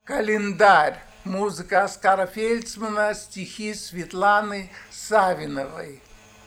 Календарь. Музыка Оскара Фельдсмана, стихи Светланы Савиновой.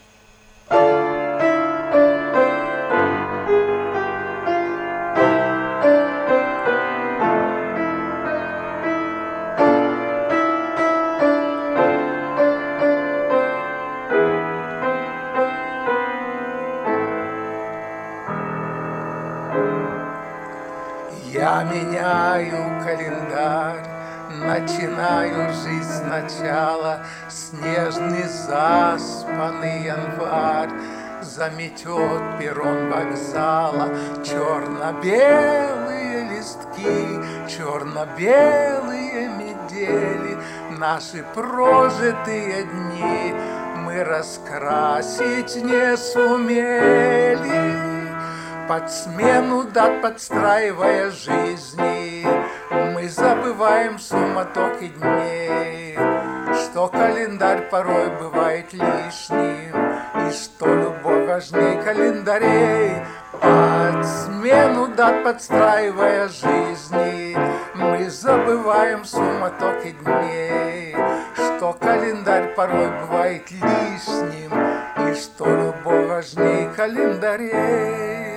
Я меняю календарь, начинаю жизнь сначала. Снежный заспанный январь заметет перрон вокзала. Черно-белые листки, черно-белые медели, наши прожитые дни мы раскрасить не сумели. Под смену дат подстраивая жизни, мы забываем в суматохе дней, что календарь порой бывает лишним, и что любовь важней календарей. Под смену дат подстраивая жизни, мы забываем в суматохе дней, что календарь порой бывает лишним, и что любовь важней календарей.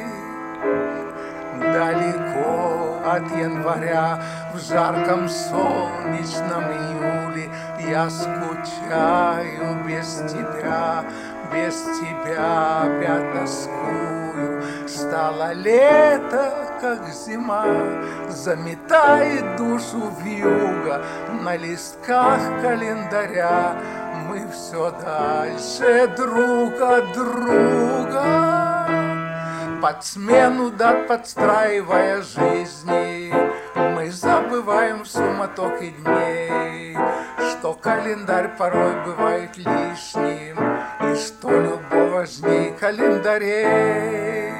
Далеко от января, в жарком солнечном июле, я скучаю без тебя опять тоскую. Стало лето, как зима, заметает душу вьюга. На листках календаря мы все дальше друг от друга. Под смену дат подстраивая жизни, мы забываем в суматохе дней, что календарь порой бывает лишним, и что любовь важней календарей.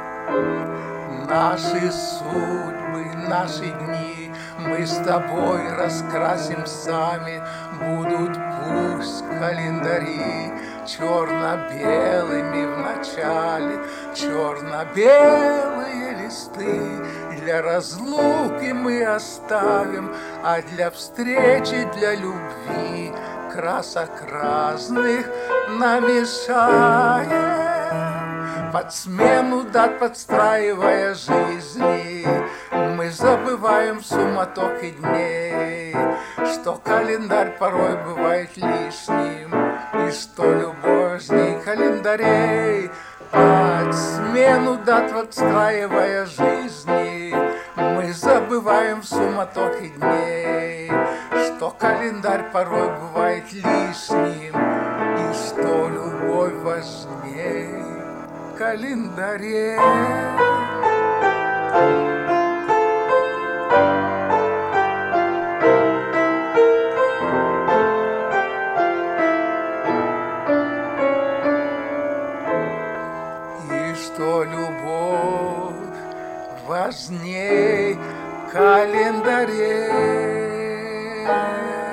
Наши судьбы, наши дни мы с тобой раскрасим сами. Будут пусть календари черно-белыми в начале, черно-белые листы для разлуки мы оставим, а для встречи, для любви красок разных намешаем. Под смену дат подстраивая жизни, мы забываем в суматохе дней, что календарь порой бывает лишним, и что любовь важней календарей. Под смену дат подстраивая жизни, мы забываем в суматохе дней, что календарь порой бывает лишним, и что любовь важней календарей. И что любовь важней календарей.